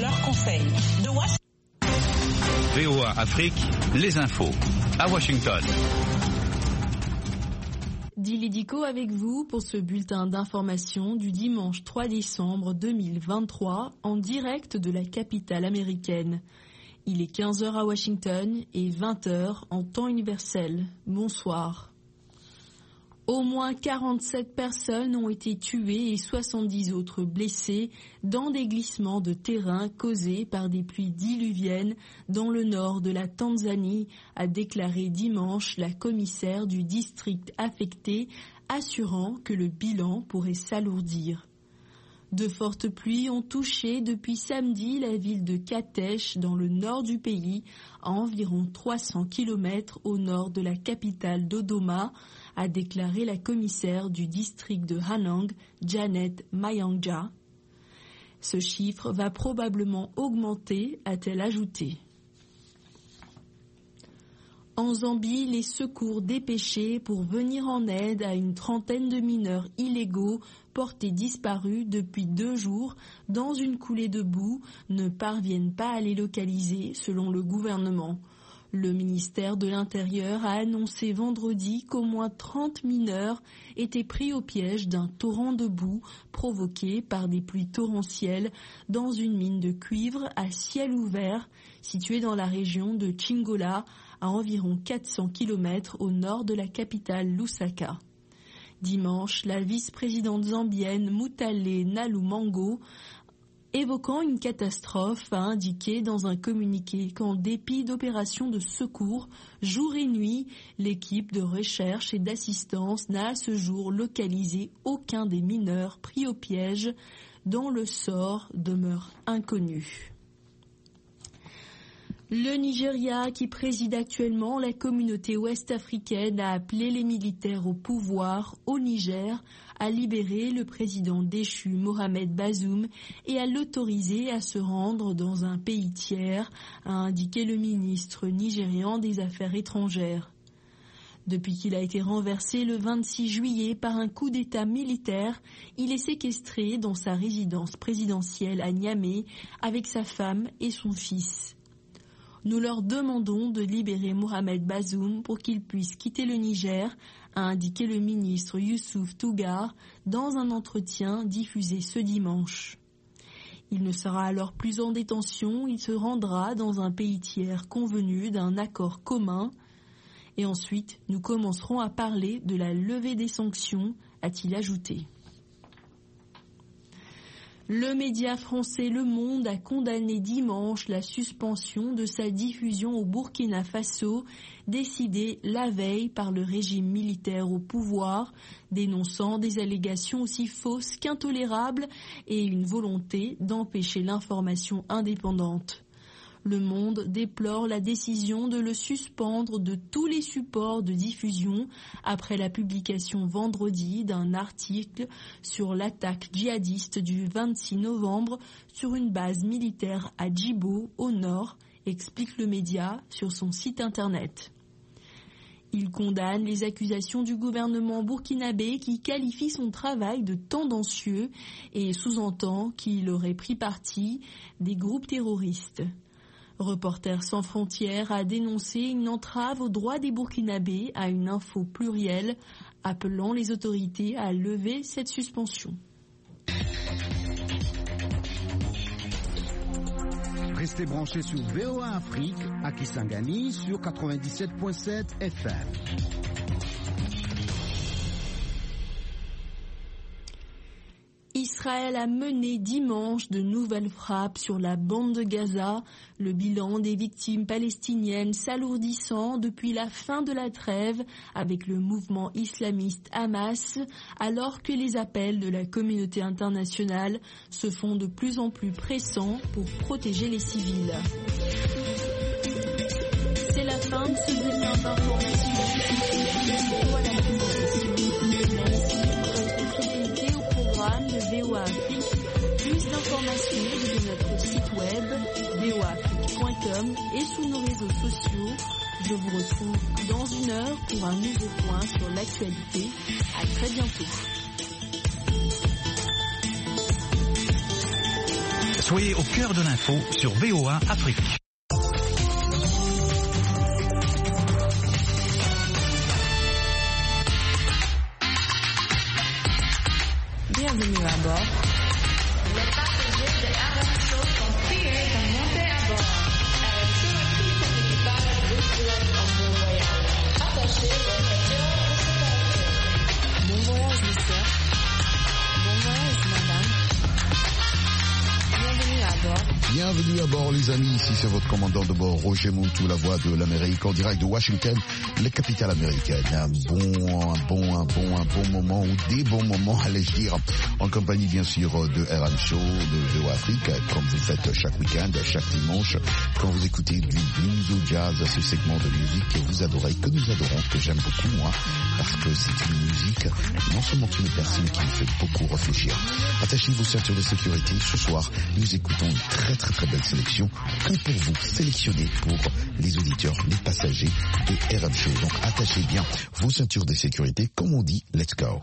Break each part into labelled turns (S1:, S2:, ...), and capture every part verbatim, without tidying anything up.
S1: leurs conseils. De Was-
S2: V O A Afrique, les infos, à Washington.
S3: Dili Diko avec vous pour ce bulletin d'information du dimanche trois décembre deux mille vingt-trois en direct de la capitale américaine. Il est quinze heures à Washington et vingt heures en temps universel. Bonsoir. Au moins quarante-sept personnes ont été tuées et soixante-dix autres blessées dans des glissements de terrain causés par des pluies diluviennes dans le nord de la Tanzanie, a déclaré dimanche la commissaire du district affecté, assurant que le bilan pourrait s'alourdir. De fortes pluies ont touché depuis samedi la ville de Katesh dans le nord du pays, à environ trois cents kilomètres au nord de la capitale Dodoma, a déclaré la commissaire du district de Hanang, Janet Mayanja. Ce chiffre va probablement augmenter, a-t-elle ajouté. En Zambie, les secours dépêchés pour venir en aide à une trentaine de mineurs illégaux portés disparus depuis deux jours dans une coulée de boue ne parviennent pas à les localiser selon le gouvernement. Le ministère de l'Intérieur a annoncé vendredi qu'au moins trente mineurs étaient pris au piège d'un torrent de boue provoqué par des pluies torrentielles dans une mine de cuivre à ciel ouvert située dans la région de Chingola, à environ quatre cents kilomètres au nord de la capitale Lusaka. Dimanche, la vice-présidente zambienne Mutale Nalumango, évoquant une catastrophe, a indiqué dans un communiqué qu'en dépit d'opérations de secours, jour et nuit, l'équipe de recherche et d'assistance n'a à ce jour localisé aucun des mineurs pris au piège, dont le sort demeure inconnu. Le Nigeria, qui préside actuellement la communauté ouest-africaine, a appelé les militaires au pouvoir au Niger à libérer le président déchu Mohamed Bazoum et à l'autoriser à se rendre dans un pays tiers, a indiqué le ministre nigérian des Affaires étrangères. Depuis qu'il a été renversé le vingt-six juillet par un coup d'État militaire, il est séquestré dans sa résidence présidentielle à Niamey avec sa femme et son fils. Nous leur demandons de libérer Mohamed Bazoum pour qu'il puisse quitter le Niger, a indiqué le ministre Youssouf Tougar dans un entretien diffusé ce dimanche. Il ne sera alors plus en détention, il se rendra dans un pays tiers convenu d'un accord commun. Et ensuite, nous commencerons à parler de la levée des sanctions, a-t-il ajouté. Le média français Le Monde a condamné dimanche la suspension de sa diffusion au Burkina Faso, décidée la veille par le régime militaire au pouvoir, dénonçant des allégations aussi fausses qu'intolérables et une volonté d'empêcher l'information indépendante. Le Monde déplore la décision de le suspendre de tous les supports de diffusion après la publication vendredi d'un article sur l'attaque djihadiste du vingt-six novembre sur une base militaire à Djibo, au nord, explique le média sur son site internet. Il condamne les accusations du gouvernement burkinabé qui qualifie son travail de tendancieux et sous-entend qu'il aurait pris parti des groupes terroristes. Reporters sans frontières a dénoncé une entrave aux droits des Burkinabés à une info plurielle, appelant les autorités à lever cette suspension.
S4: Restez branchés sur V O A Afrique à Kisangani sur quatre-vingt-dix-sept virgule sept F M.
S3: Israël a mené dimanche de nouvelles frappes sur la bande de Gaza, le bilan des victimes palestiniennes s'alourdissant depuis la fin de la trêve avec le mouvement islamiste Hamas, alors que les appels de la communauté internationale se font de plus en plus pressants pour protéger les civils. C'est la fin de ce bulletin d'information. Voilà la de V O A Afrique. Plus d'informations sur notre site web v o a afrique point com et sur nos réseaux sociaux. Je vous retrouve dans une heure pour un nouveau point sur l'actualité. À très bientôt.
S2: Soyez au cœur de l'info sur V O A Afrique.
S3: Bienvenue à bord.
S1: Les passagers de R M Show sont priés de monter à bord. R M Show et tout son équipage vous souhaitent un bon voyage. Attachez vos ceintures de sécurité.
S3: Bon voyage, monsieur. Bon voyage, madame. Bienvenue à bord.
S5: Bienvenue à bord les amis, ici c'est votre commandant de bord Roger Montou, la voix de l'Amérique en direct de Washington, la capitale américaine. Un bon, un bon, un bon, un bon moment ou des bons moments, allais-je dire, en compagnie bien sûr de R M Show, de V O A Afrique, comme vous faites chaque week-end, chaque dimanche, quand vous écoutez du blues au jazz, ce segment de musique que vous adorez, que nous adorons, que j'aime beaucoup moi, parce que c'est une musique, non seulement une personne qui me fait beaucoup réfléchir. Attachez vos ceintures de sécurité, ce soir nous écoutons une très très très belle sélection que pour vous, sélectionnée pour les auditeurs, les passagers de R M Show. Donc attachez bien vos ceintures de sécurité, comme on dit, let's go.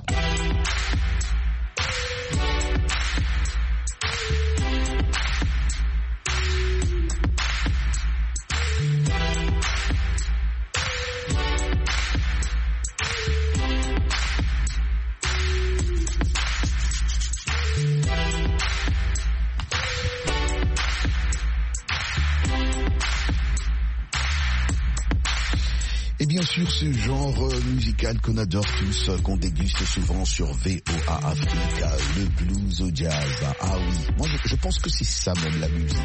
S5: Et bien sûr, ce genre musical qu'on adore tous, qu'on déguste souvent sur V O A Afrique, le blues au jazz. Ah oui, moi je, je pense que c'est ça même la musique.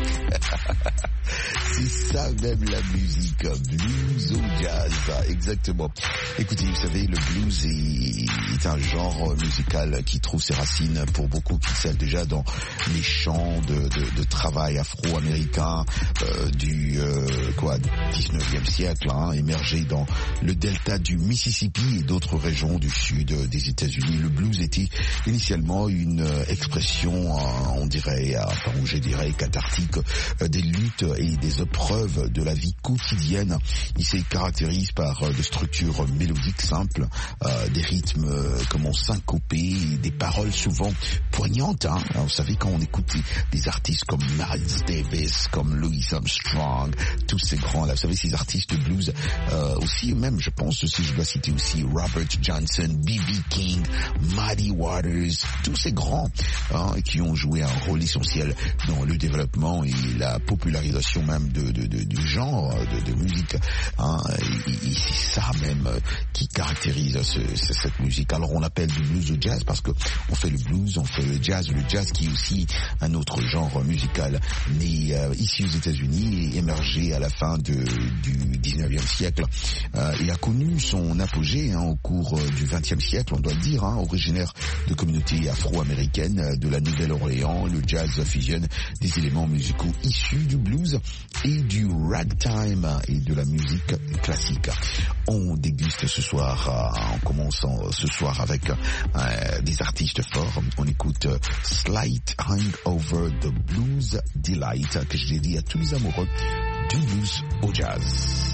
S5: C'est ça même la musique, blues au jazz, exactement. Écoutez, vous savez, le blues est, est un genre musical qui trouve ses racines pour beaucoup qui savent déjà dans les chants de, de, de travail afro-américain euh, du euh, quoi dix-neuvième siècle, hein, émergé dans le delta du Mississippi et d'autres régions du sud des États-Unis. Le blues était initialement une expression, on dirait, enfin, je dirais, cathartique des luttes et des épreuves de la vie quotidienne. Il se caractérise par des structures mélodiques simples, euh, des rythmes, euh, comment, syncopés, des paroles souvent poignantes. Hein. Alors, vous savez, quand on écoute des, des artistes comme Miles Davis, comme Louis Armstrong, tous ces grands-là, vous savez, ces artistes de blues, euh, aussi, même, je pense, si je dois citer aussi Robert Johnson, B B King, Muddy Waters, tous ces grands hein, qui ont joué un rôle essentiel dans le développement et la popularisation même de, de, de, du genre de, de musique. Hein, et, et c'est ça même qui caractérise ce, ce, cette musique. Alors on appelle du blues au jazz parce que on fait le blues, on fait le jazz, le jazz qui est aussi un autre genre musical né euh, ici aux États-Unis et émergé à la fin de, du dix-neuvième siècle. Euh, il a connu son apogée hein, au cours euh, du vingtième siècle, on doit le dire, hein, originaire de communautés afro-américaines euh, de la Nouvelle-Orléans. Le jazz fusionne des éléments musicaux issus du blues et du ragtime et de la musique classique. On déguste ce soir, euh, en commençant ce soir avec euh, des artistes forts. On écoute euh, Slight Hangover the Blues Delight, que je dédie à tous les amoureux du blues au jazz.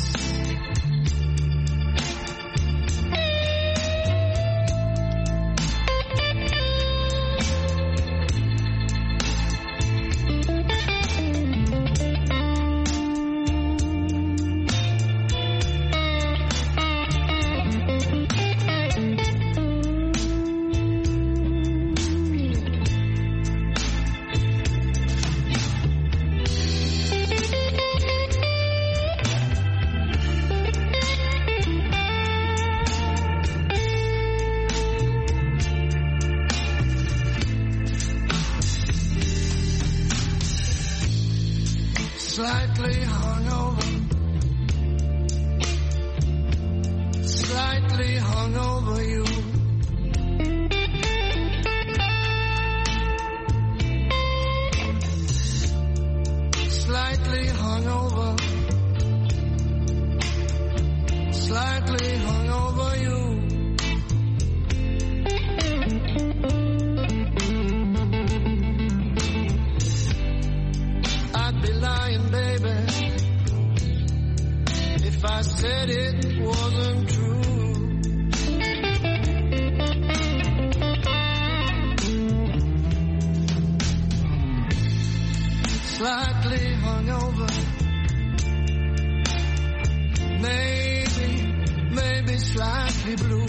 S6: Slightly hungover, slightly hungover you. Slightly hungover, slightly hungover you. I'd be lying, baby, if I said it wasn't true. slightly hungover. Maybe, maybe slightly blue.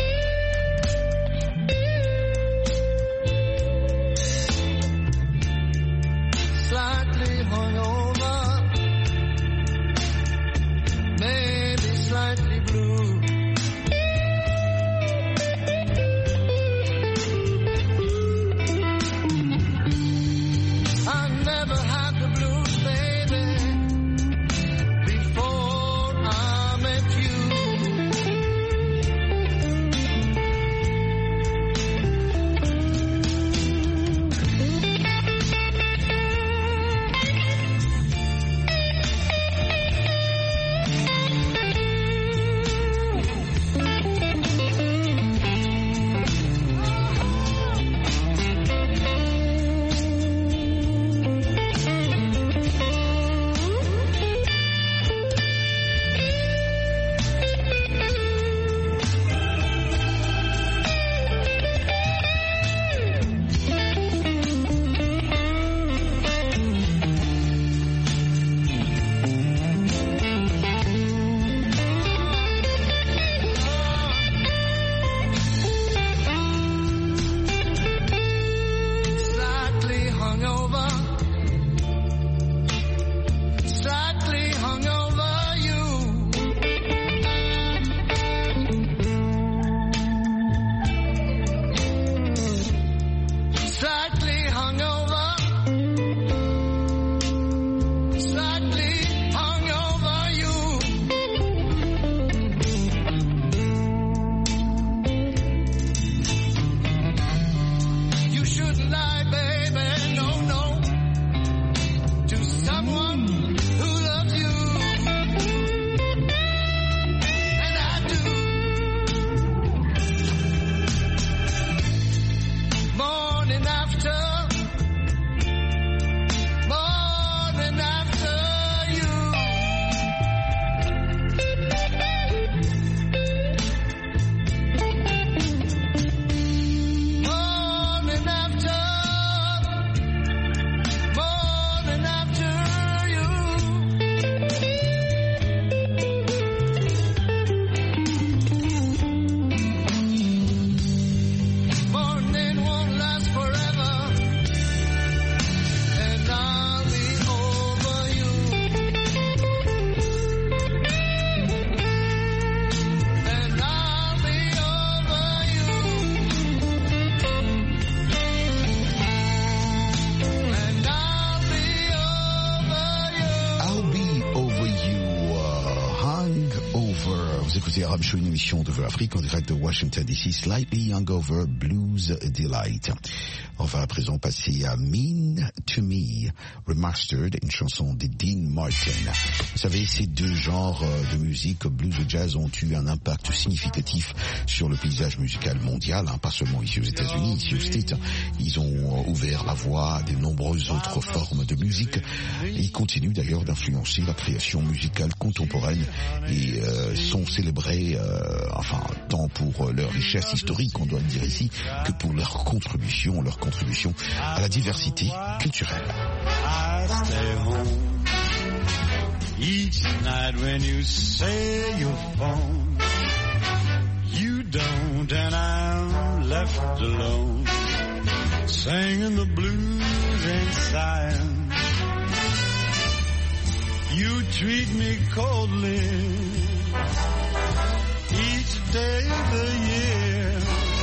S6: Slightly hungover. Maybe slightly blue. I never had the blues, baby, before I met you. Slightly hungover, slightly hungover you. Slightly hungover, slightly hungover you. You shouldn't lie, baby, no, no, to someone who loves you. And I do. Morning after, morning after you. Morning after, morning after you. Morning won't last forever, and I'll be over you. And I'll be over you. And I'll be over you.
S5: I'll be over you, uh, Hangover. Vous écoutez Arab Show, une émission de Vœux Afrique en direct de Washington D C, Slightly Hangover Blues Delight. On va à présent passer à Mean to Me, Remastered, une chanson de Dean Martin. Vous savez, ces deux genres de musique, blues et jazz, ont eu un impact significatif sur le paysage musical mondial, hein, pas seulement ici aux États-Unis, ici aux States. Ils ont ouvert la voie à de nombreuses autres formes de musique. Et ils continuent d'ailleurs d'influencer la création musicale contemporaine et euh, sont célébrés, euh, enfin, tant pour leur richesse historique, on doit le dire ici, que pour leur contribution, leur contribution à la diversité culturelle.
S7: I stay home each night when you say your phone. You don't, and I'm left alone, singing the blues and sighing. You treat me coldly each day of the year.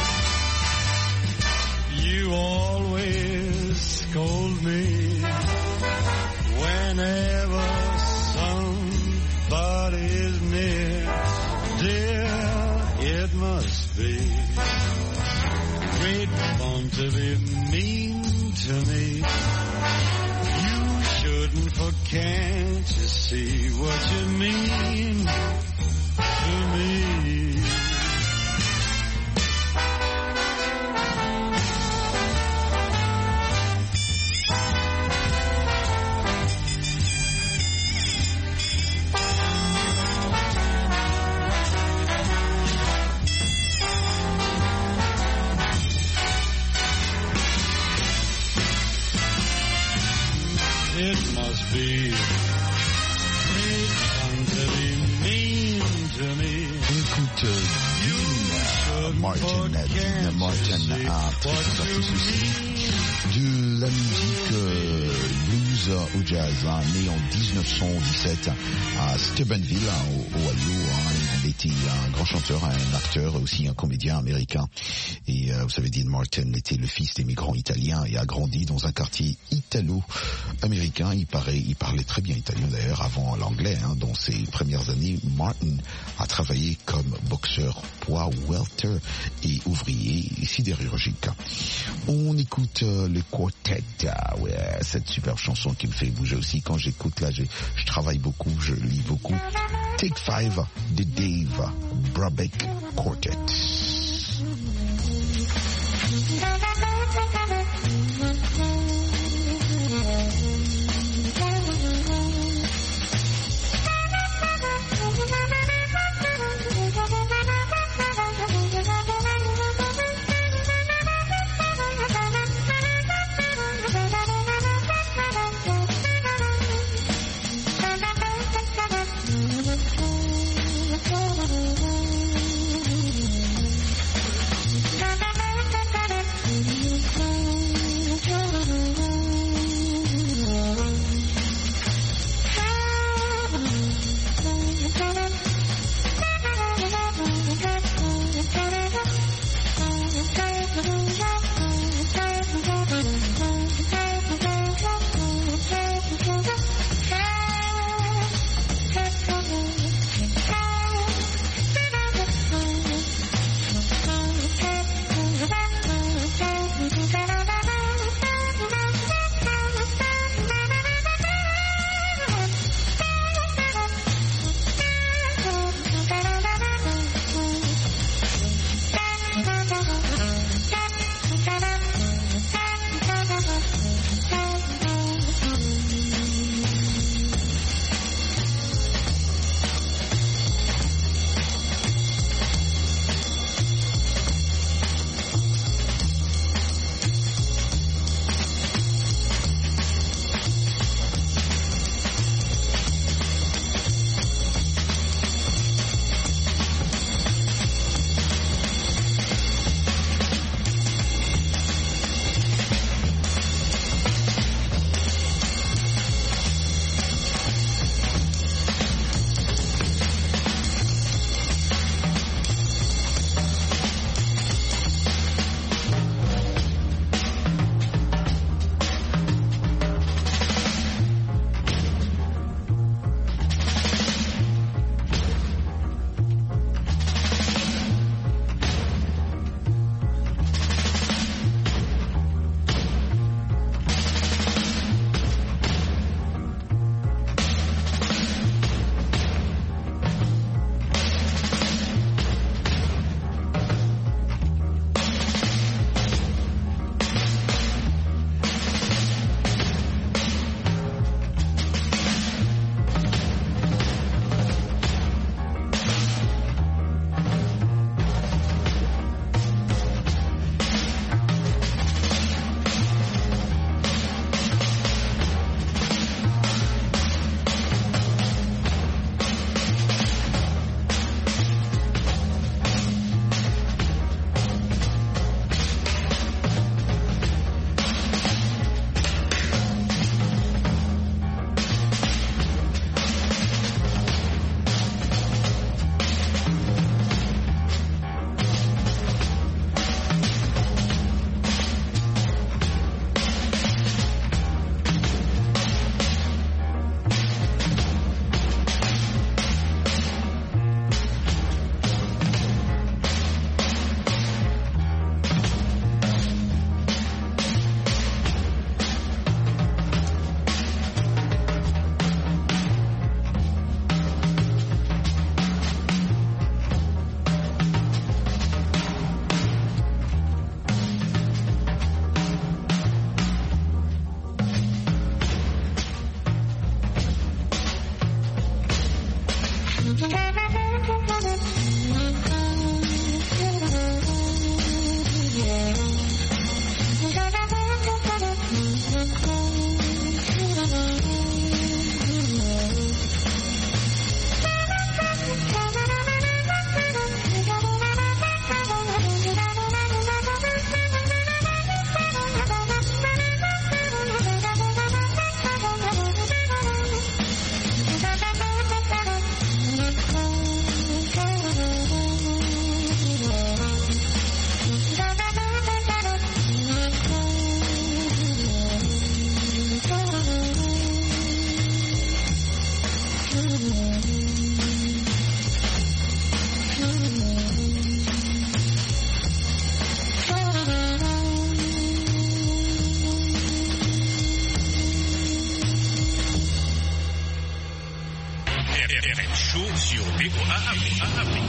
S7: You always scold me whenever somebody's near. Dear, it must be great fun to be mean to me. You shouldn't, for can't you see what you mean to me? it must be great fun to be mean to me.
S5: Écoute, Dean Martin, Dean Martin a très artiste aussi de la musique euh, blues au jazz, hein, né en dix-neuf cent dix-sept à Steubenville, hein, au Ohio. Hein, il était un grand chanteur, un acteur, aussi un comédien américain. Et euh, vous savez, Dean Martin était le fils d'immigrants italiens et a grandi dans un quartier italo-américain. Il, paraît, il parlait très bien italien d'ailleurs avant l'anglais. Hein. Dans ses premières années, Martin a travaillé comme boxeur poids welter et ouvrier sidérurgique. On écoute euh, le quartet, ah ouais, cette superbe chanson qui me fait bouger aussi quand j'écoute là, je, je travaille beaucoup, je lis beaucoup. Take Five de Dave Brubeck Quartet.
S2: sur V O A Afrique.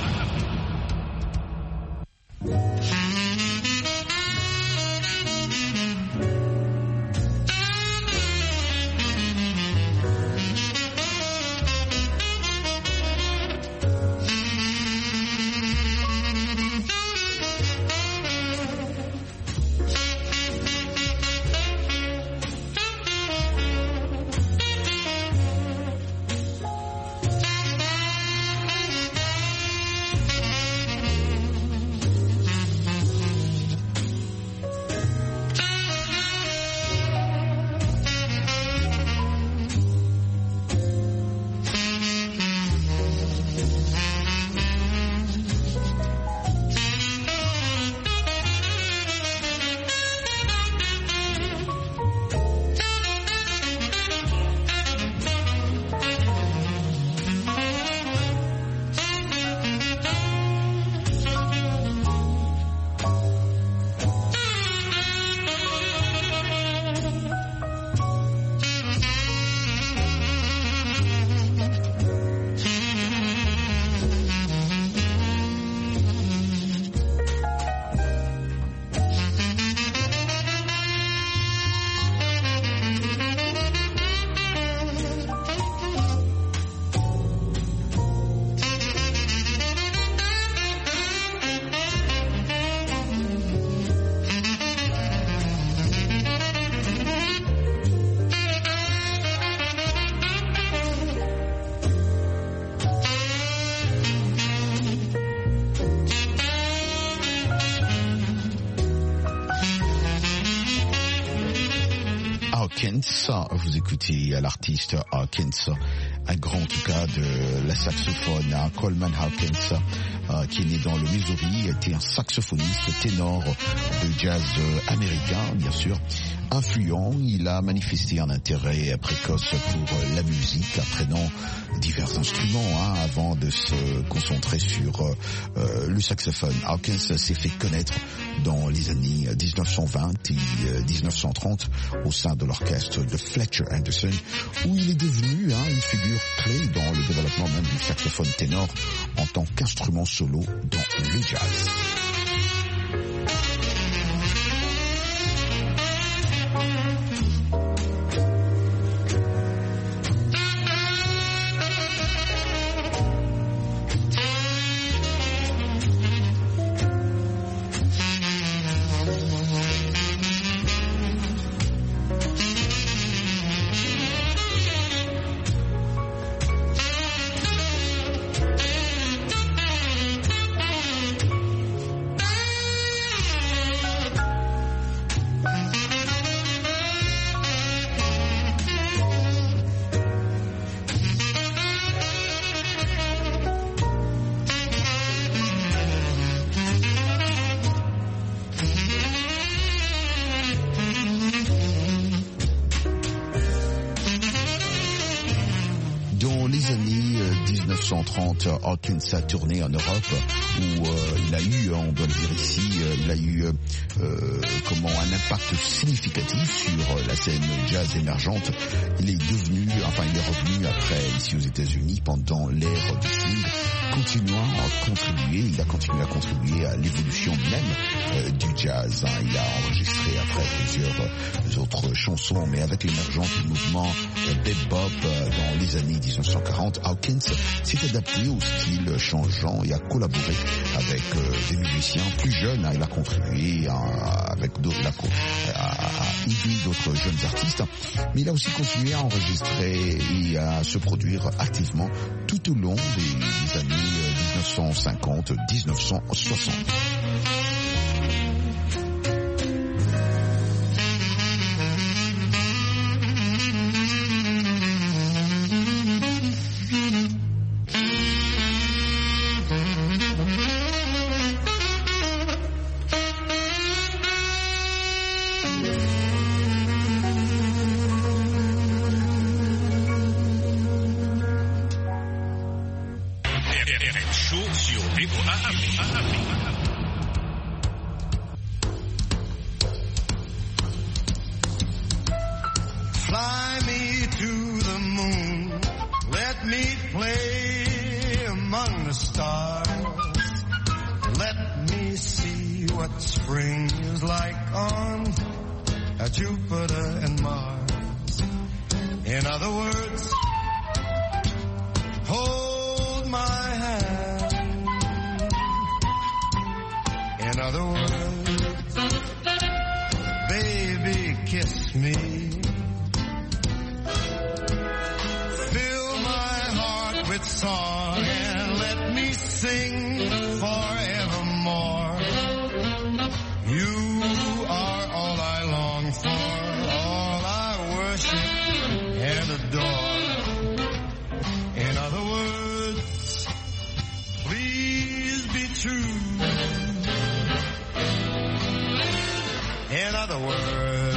S5: Hawkins, vous écoutez l'artiste Hawkins, un grand en tout cas de la saxophone, Coleman Hawkins, euh, qui est né dans le Missouri, était un saxophoniste ténor de jazz américain, bien sûr, influent. Il a manifesté un intérêt précoce pour la musique, apprenant divers instruments hein, avant de se concentrer sur euh, le saxophone. Hawkins s'est fait connaître dans les années dix-neuf cent vingt et dix-neuf cent trente au sein de l'orchestre de Fletcher Henderson, où il est devenu hein, une figure clé dans le développement même du saxophone ténor en tant qu'instrument solo dans le jazz. trente, Hawkins a tourné en Europe où euh, il a eu, on doit le dire ici, euh, il a eu euh, comment un impact significatif sur euh, la scène jazz émergente. Il est devenu, enfin il est revenu après ici aux États-Unis pendant l'ère du swing, continuant à contribuer, il a continué à contribuer à l'évolution même euh, du jazz. Hein. Il a enregistré après plusieurs euh, autres chansons, mais avec l'émergence du mouvement euh, bebop euh, dans les années dix-neuf cent quarante, Hawkins s'est adapté au style changeant et a collaboré avec euh, des musiciens plus jeunes. Hein. Il a contribué à, avec d'autres, à, à, à aider d'autres jeunes artistes, mais il a aussi continué à enregistrer et à se produire activement tout au long des, des années dix-neuf cent cinquante à dix-neuf cent soixante.
S6: Fly me to the moon, let me play among the stars. Let me see what spring is like on uh, Jupiter and Mars. In other words, hold my hand. In other words, baby, kiss me. Fill my heart with song and let me sing forevermore. You are all I long for, all I worship and adore. In other words, please be true. In other words,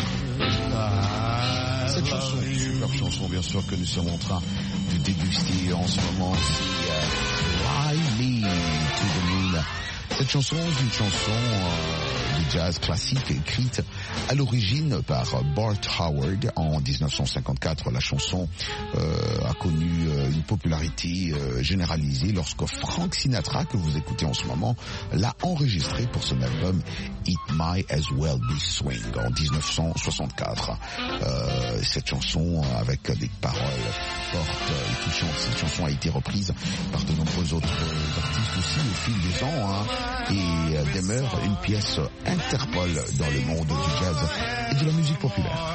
S6: I
S5: Cette chanson,
S6: love you.
S5: superbe chanson bien sûr que nous sommes en train de déguster en ce moment, c'est euh, Fly Me to the Moon. Cette chanson est une chanson euh, de jazz classique écrite à l'origine par Bart Howard en dix-neuf cent cinquante-quatre. La chanson euh, a connu euh, une popularité euh, généralisée lorsque Frank Sinatra, que vous écoutez en ce moment, l'a enregistrée pour son album It Might As Well Be Swing en dix-neuf cent soixante-quatre. Euh, cette chanson avec des paroles fortes et touchantes, cette chanson a été reprise par de nombreux autres artistes aussi au fil des ans, hein, et euh, demeure une pièce Interpol dans le monde du jazz et de la musique populaire.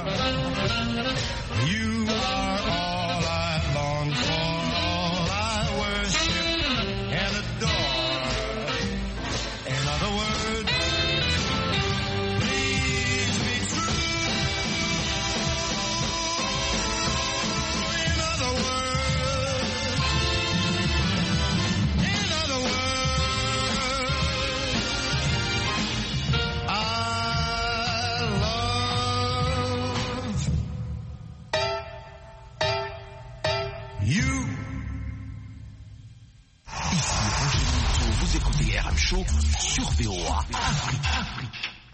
S6: You are all I long for, all I worship and adore. In other words, please be true. In other words, in other words, I love you.
S8: Ici Roger Minto, vous écoutez R M Show sur V O A Afrique.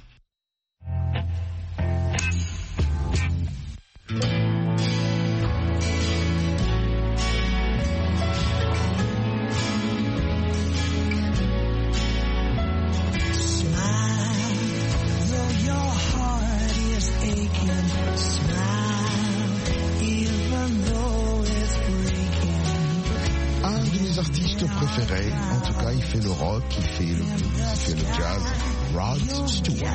S5: Un de mes artistes préférés, en tout cas il fait le rock, il fait le blues, il fait le jazz, Rod Stewart.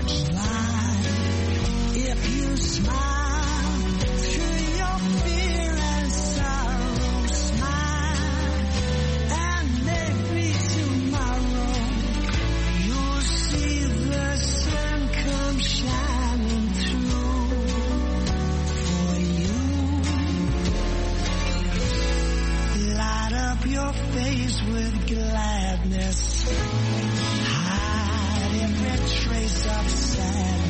S9: If you smile through your fear and sorrow, smile, and maybe tomorrow you'll see the sun come shining through for you. Light up your face with gladness, hide every trace of sadness.